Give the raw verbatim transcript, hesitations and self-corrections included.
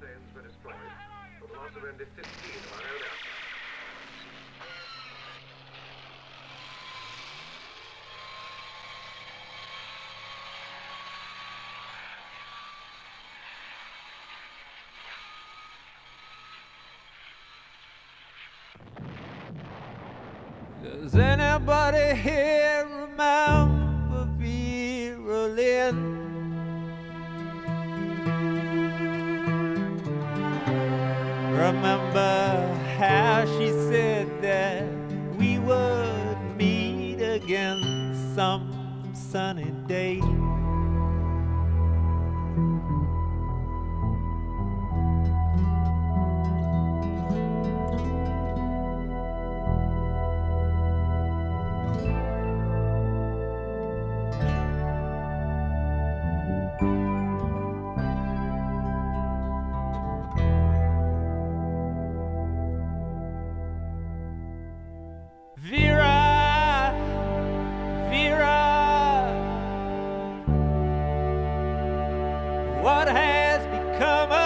planes were destroyed for the loss of only fifteen of our own aircraft. Does anybody here remember Vera Lynn? Remember how she said that we would meet again some sunny day? Vera, Vera, what has become of